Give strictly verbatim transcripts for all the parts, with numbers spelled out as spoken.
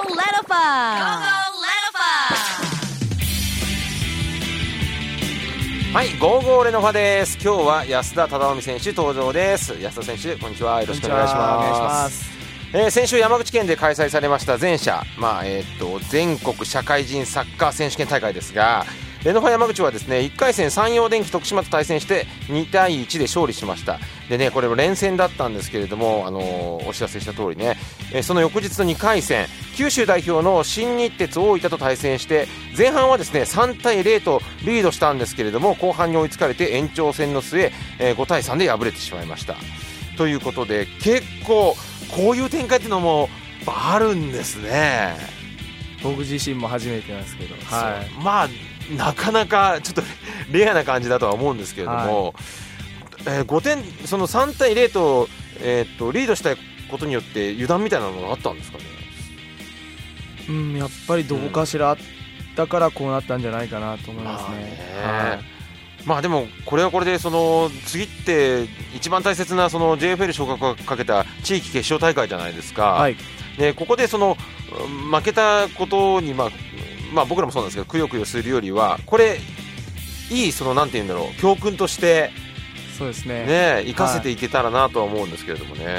Go Let Up! Go Go はい、ゴーゴーレノファです。今日は安田忠臣選手登場です。安田選手、こんにちは。よろしくお願いします。えー、先週山口県で開催されました全社、まあえー、っと全国社会人サッカー選手権大会ですが、レノファ山口はですねいっかい戦山陽電機徳島と対戦してにたいいちで勝利しました。でね、これも連戦だったんですけれども、あのー、お知らせした通りね、えー、その翌日のにかい戦、九州代表の新日鉄大分と対戦して前半はですねさんたいゼロとリードしたんですけれども、後半に追いつかれて延長戦の末、えー、ごたいさんで敗れてしまいました。ということで結構こういう展開っていうのもあるんですね。 僕自身も初めてなんですけど、はい、 まあなかなかちょっとレアな感じだとは思うんですけれども、はい、えー、ごてん、そのさんたいゼロ と、えー、っとリードしたことによって油断みたいなのがあったんですかね。 うん、やっぱりどこかしらあったからこうなったんじゃないかなと思いますね。まあね、はい、 まあでもこれはこれでその次って一番大切なその ジェイエフエル 昇格をかけた地域決勝大会じゃないですか。はい、でここでその負けたことに、まあまあ、僕らもそうなんですけどくよくよするよりはこれいいそのなんて言うんだろう教訓としてそうですね、 ね生かせていけたらなとは思うんですけれどもね、はい、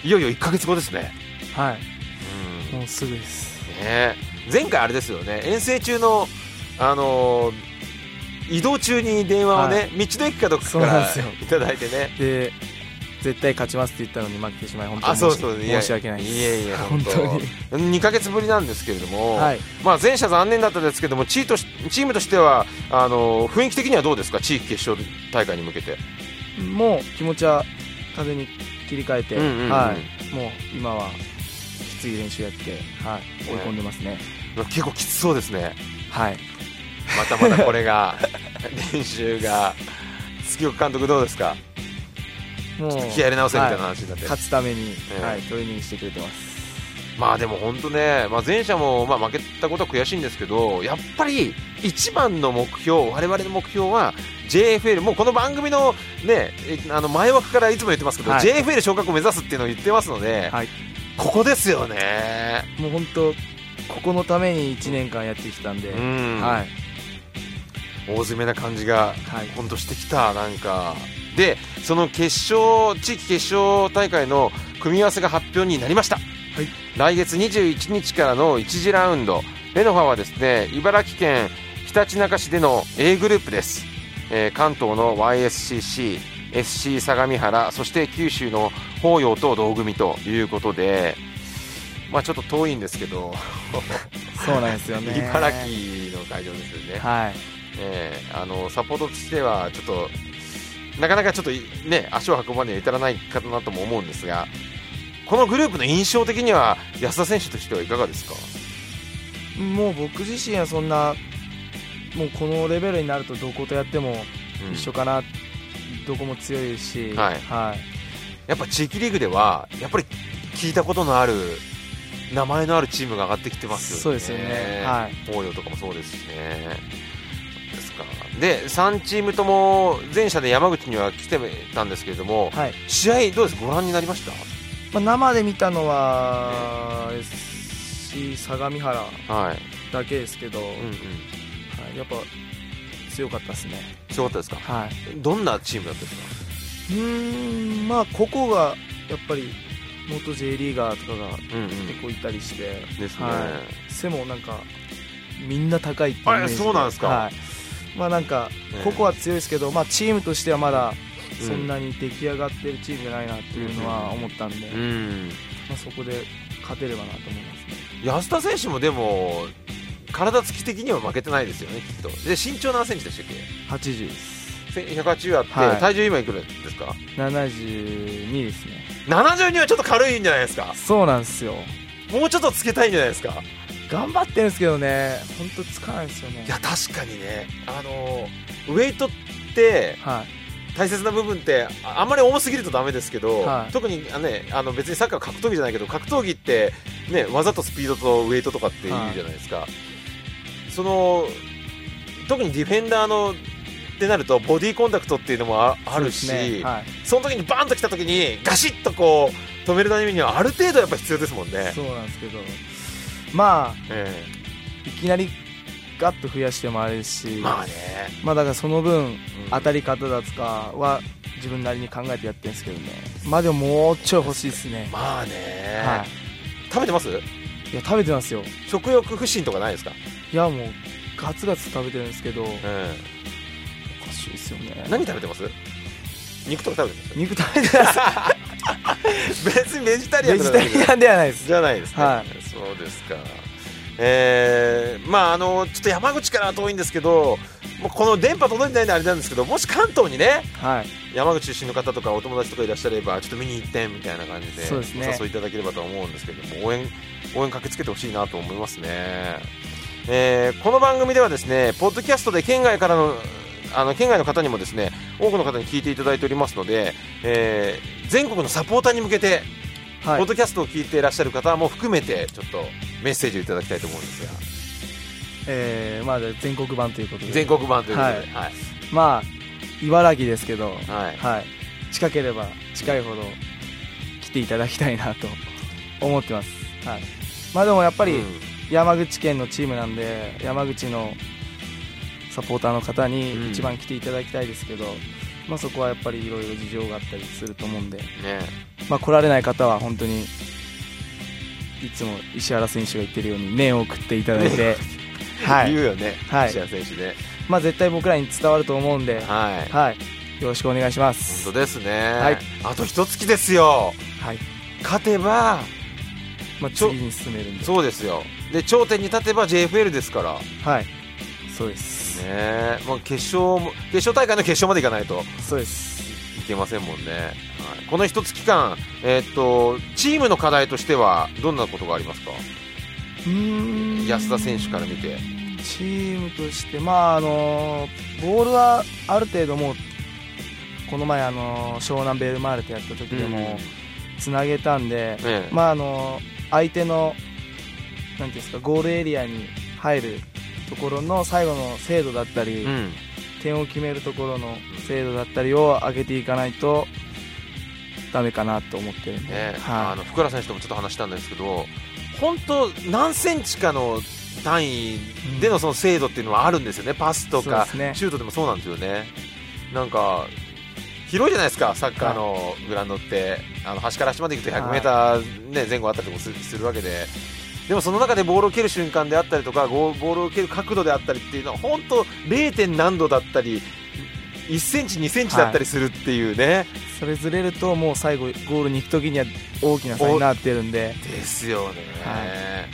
いよいよいっかげつごですね。 はい、うん、もうすぐです、 ね、前回あれですよね、遠征中の、あのー、移動中に電話をね、はい、道の駅かどっかからいただいてね、 で絶対勝ちますって言ったのに負けてしまい本当に申し、そうそう申し訳ないです。 いえいえ本当ににかげつぶりなんですけれども、はい、まあ、前者残念だったですけどもチー, とチームとしてはあの雰囲気的にはどうですか。地域決勝大会に向けてもう気持ちは風に切り替えて、うんうんうん、はい、もう今はきつい練習やって、はい、追い込んでますね。 結構きつそうですね。 はい、 またまたこれが練習が月岡監督どうですか。もう気合い入れ直せみたいな話になって、 はい、勝つために、えーはい、トレーニングしてくれてます。 まあでも本当ね、まあ、前者もまあ負けたことは悔しいんですけど、やっぱり一番の目標、我々の目標は ジェイエフエル、 もうこの番組のねあの前枠からいつも言ってますけど、はい、ジェイエフエル 昇格を目指すっていうのを言ってますので、はい、ここですよね。 もう本当ここのためにいちねんかんやってきたんで、うん、はい、 大詰めな感じが本当してきた。なんかでその決勝地域決勝大会の組み合わせが発表になりました。はい、来月にじゅういちにちからのいち次ラウンド、レノファはですね茨城県ひたちなか市での A グループです。えー、関東の ワイエスシーシー、エスシー 相模原、そして九州の法陽と同組ということで、まあ、ちょっと遠いんですけどそうなんですよね。 茨城の会場ですよね。 はい、 えー、あのサポートとしてはちょっとなかなかちょっとね足を運ぶまでに至らないかなとも思うんですが、このグループの印象的には安田選手としてはいかがですか。 もう僕自身はそんなもうこのレベルになるとどことやっても一緒かな、うん、どこも強いですし、はいはい、 やっぱ地域リーグではやっぱり聞いたことのある名前のあるチームが上がってきてますよね。 そうですよね。はい、 東洋とかもそうですしね。でさんチームとも前者で山口には来てたんですけれども、はい、試合どうですご覧になりました。 まあ、生で見たのは エスシー 相模原だけですけど、はい、うんうん、はい、やっぱ強かったですね。 強かったですか。はい、どんなチームだったですか。 うーん、まあここがやっぱり元 J リーガーとかが結構いたりして、うんうん、ですね、はい、背もなんかみんな高いっていうイメージで。 そうなんですか。はい、 まあ、なんかここは強いですけど、まあ、チームとしてはまだそんなに出来上がってるチームじゃないなっていうのは思ったんで、うんうん、まあ、そこで勝てればなと思いますね。 安田選手もでも体つき的には負けてないですよねきっと。で身長何センチでしたっけ。 はちじゅうです。 ひゃくはちじゅうあって、はい、体重今いくらですか。 ななじゅうにですね。 ななじゅうにはちょっと軽いんじゃないですか。 そうなんですよ。 もうちょっとつけたいんじゃないですか。 頑張ってるんですけどね、本当つかないですよね。 いや確かにね、あのウェイトって、はい、大切な部分ってあんまり重すぎるとダメですけど、はい、特にあ、ね、あの別にサッカー格闘技じゃないけど格闘技って、ね、技とスピードとウェイトとかっていうじゃないですか、はい、その特にディフェンダーのってなるとボディコンタクトっていうのも あ, あるし そ,、ね、はい、その時にバーンと来た時にガシッとこう止めるためにはある程度やっぱ必要ですもんね。 そうなんですけど、 まあ、 えー、いきなりガッと増やしてもあれですし、 まあね、 まあだからその分、 うん、 当たり方だとかは自分なりに考えてやってるんですけどね。まあでももうちょい欲しいですね。 まあね、 はい、 食べてます？ いや食べてますよ。 食欲不振とかないですか？ いやもうガツガツ食べてるんですけど、 うん、 おかしいですよね。 何食べてます？肉とか食べてます？ 肉食べてます別にベジタリアンベとかジタリアンではないです。 じゃないですね、 はい、 そうですか。えー、まああのちょっと山口からは遠いんですけど、もうこの電波届いてないんであれなんですけど、もし関東にね、 はい、 山口出身の方とかお友達とかいらっしゃればちょっと見に行ってみたいな感じでそうですね、 お誘いいただければと思うんですけども、応援応援駆けつけてほしいなと思いますね。えー、この番組ではですね、ポッドキャストで県外からのあの県外の方にもですね、多くの方に聞いていただいておりますので、えー、全国のサポーターに向けて、はい、ポッドキャストを聞いていらっしゃる方も含めてちょっとメッセージをいただきたいと思うんですが、 えー、まあ全国版ということで、 全国版ということで、はいはい、まあ茨城ですけど、 はいはい、近ければ近いほど来ていただきたいなと思ってます。はい、まあでもやっぱり山口県のチームなんで、山口のサポーターの方に一番来ていただきたいですけど、うん、まあ、そこはやっぱりいろいろ事情があったりすると思うんで、ね、まあ、来られない方は本当にいつも石原選手が言ってるように麺を食っていただいて、 はい、言うよね、 はい、 石原選手ね、 まあ、絶対僕らに伝わると思うんで、 はいはい、よろしくお願いします。 本当ですね、 はい、 あと一月ですよ、はい、勝てば、 まあ、次に進めるんで、 そうですよ、で頂点に立てば ジェイエフエル ですから、 はい、そうですね、もう決勝も決勝大会の決勝までいかないとそうですいけませんもんね、はい、この一月間、えー、っとチームの課題としてはどんなことがありますか？ うーん、 安田選手から見てチームとして、まああのボールはある程度もうこの前、あの湘南ベルマーレとやった時でもつなげたんで、うん、ええ、まああの相手のなんていうんですか、ゴールエリアに入るところの最後の精度だったり、うん、点を決めるところの精度だったりを上げていかないとダメかなと思ってるんで、ね、はい、 あの福原選手ともちょっと話したんですけど、本当何センチかの単位でのその精度っていうのはあるんですよね、パスとか、ね、シュートでもそうなんですよね。なんか広いじゃないですか、サッカーのグラウンドって、はい、あの端から端まで行くと ひゃくメーター、ね、前後あったりもするわけで、でもその中でボールを蹴る瞬間であったりとか、ボールを蹴る角度であったりっていうのは本当 ゼロ. 点何度だったりいっセンチにセンチだったりするっていうね、はい、 それずれるともう最後ゴールに行くときには大きな差になってるんでですよね、はい、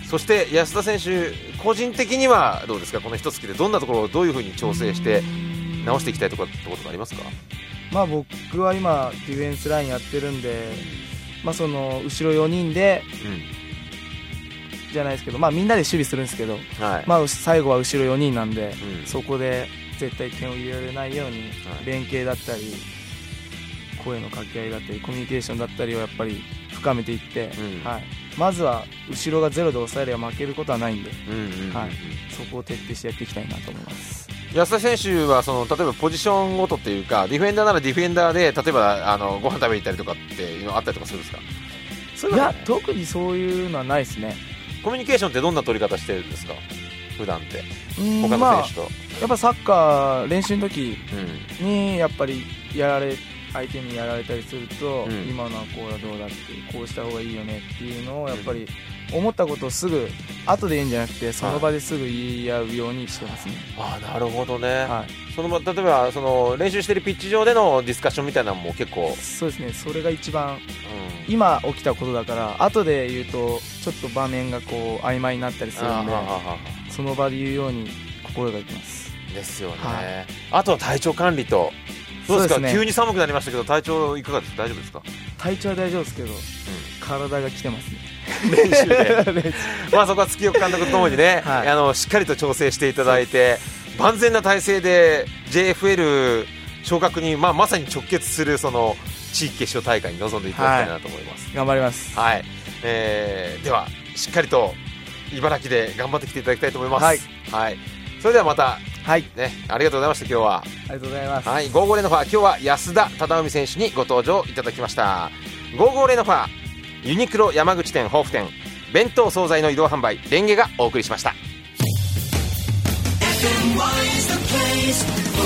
そして安田選手個人的にはどうですか、この一月でどんなところをどういうふうに調整して直していきたいところってことがありますか？ まあ、僕は今ディフェンスラインやってるんで、まあ、その後ろよにんで、うん、じゃないですけど、まあ、みんなで守備するんですけど、はい、まあ、最後は後ろよにんなんで、うん、そこで絶対点を入れられないように、はい、連携だったり声の掛け合いだったりコミュニケーションだったりをやっぱり深めていって、うん、はい、まずは後ろがゼロで抑えれば負けることはないんで、うんうんうんうん、はい、そこを徹底してやっていきたいなと思います。 安田選手はその例えばポジションごとっていうか、ディフェンダーならディフェンダーで例えばあのご飯食べに行ったりとかっていうのあったりとかするんですか？ そういうのは、ね、いや特にそういうのはないですね。 コミュニケーションってどんな取り方してるんですか普段って？ うん他の選手と、まあ、やっぱサッカー練習の時にやっぱりやられ相手にやられたりすると、うん、今のはこうだどうだってこうした方がいいよねっていうのをやっぱり思ったことをすぐ後で言うんじゃなくてその場ですぐ言い合うようにしてますね。 ああ、なるほどね、 はい、 その場例えばその練習してるピッチ上でのディスカッションみたいなのも結構そうですね、それが一番、うん、今起きたことだから後で言うとちょっと場面がこう曖昧になったりするんで、その場で言うように心がけますですよね、 はい、 あとは体調管理とどうですか？そうですね、急に寒くなりましたけど体調いかがですか？大丈夫ですか？ 体調は大丈夫ですけど、うん、体が来てますね練習でまあそこは月岡監督とともにね、はい、あのしっかりと調整していただいて万全な体制で ジェイエフエル 昇格に、まあ、まさに直結するその地域決勝大会に臨んでいただきたいなと思います、 はい、頑張ります、 はい、えー、ではしっかりと茨城で頑張ってきていただきたいと思います、 はいはい、それではまた、 はいね、ありがとうございました。今日はありがとうございます、 はい、ゴーゴーレノファー今日は安田忠臣選手にご登場いただきました。ゴーゴーレノファーユニクロ山口店豊富店弁当惣菜の移動販売レンゲがお送りしました。 エフエムワイ is the place